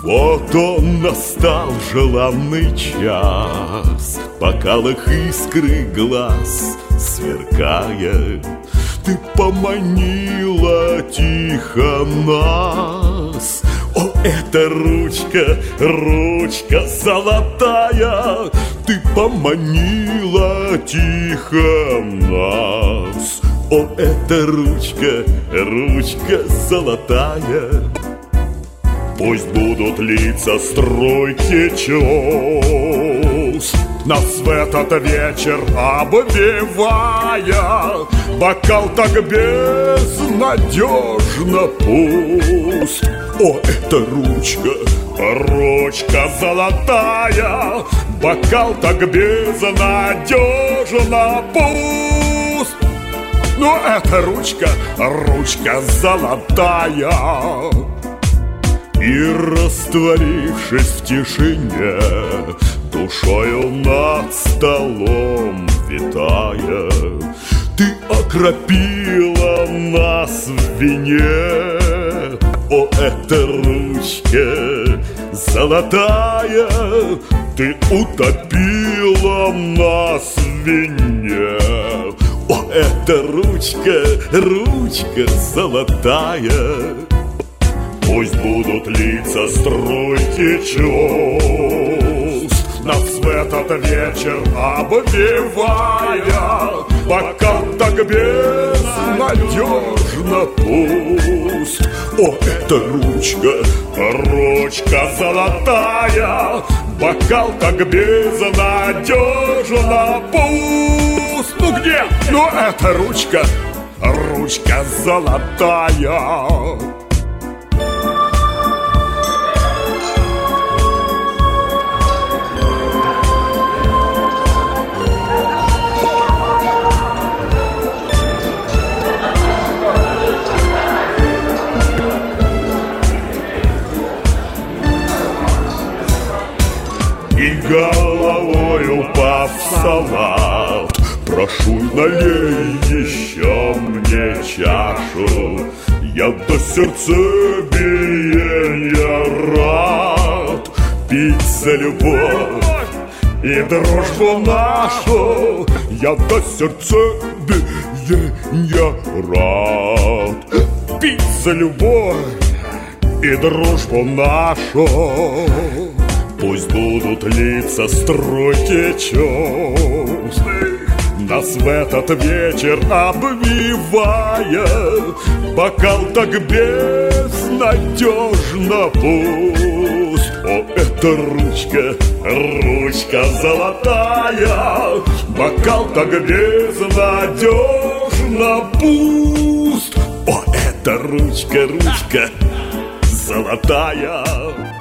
Вот он настал желанный час, в бокалах искры глаз сверкая. Ты поманила тихо нас. О, это ручка, ручка золотая. Ты поманила тихо нас. О, это ручка, ручка золотая. Пусть будут лица струйки чувств, нас в этот вечер обвивая. Бокал так безнадежно пуст. О, это ручка, ручка золотая. Бокал так безнадежно пуст. Но это ручка, ручка золотая. И растворившись в тишине, душою над столом витая, ты окропила нас в вине. О, это ручка золотая, ты утопила нас в вине. О, это ручка, ручка золотая. Пусть будут лица струйки чувств, нас в этот вечер обвивая. Бокал так безнадежно пуст. О, это ручка, ручка золотая. Бокал так безнадежно пуст. Ну где? Ну это ручка, ручка золотая. И головой упав в салат, прошу, налей еще мне чашу. Я до сердцебиения рад пить за любовь и дружбу нашу. Я до сердцебиения рад пить за любовь и дружбу нашу. Пусть будут лица струйки чувств, нас в этот вечер обвивая. Бокал так безнадежно пуст. О, это ручка, ручка золотая. Бокал так безнадежно пуст. О, это ручка, ручка золотая.